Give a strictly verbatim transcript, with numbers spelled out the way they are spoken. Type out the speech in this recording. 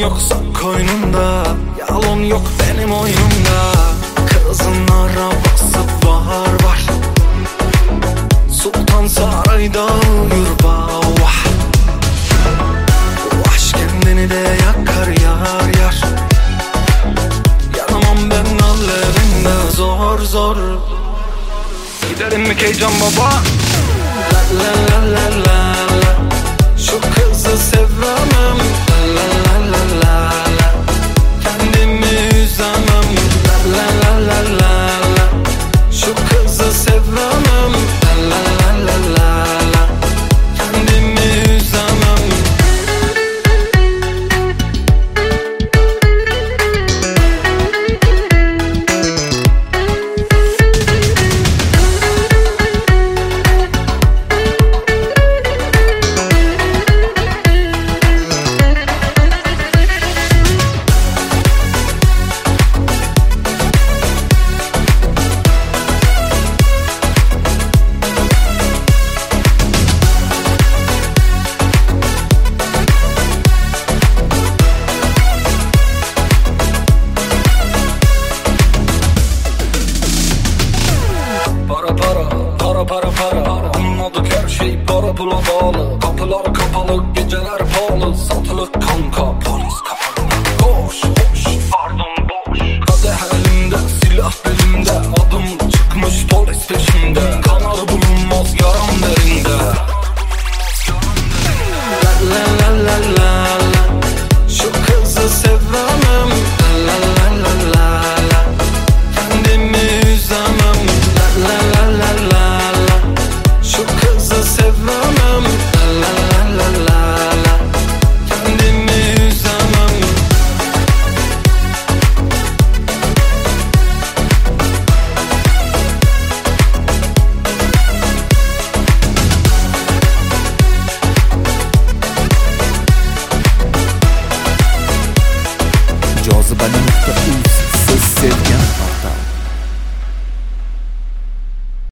yoksa koynunda, yalan yok benim oyunumda. Kızın arabası var var, Sultan Saray'da uyur vah. Bu aşk kendini de yakar yar yar. Yanamam ben alevinde zor zor. Giderim mi Keycan baba? La la la la la la. Şu kızı sevemem. La la la la la. Kendimi üzemem. La la la la la la. Şu kızı sevemem. La la la la la. Kendimi üzemem. Para para, para para para. Anladık her şey para pula bağlı. Kapılar kapalı, geceler pahalı. Satılık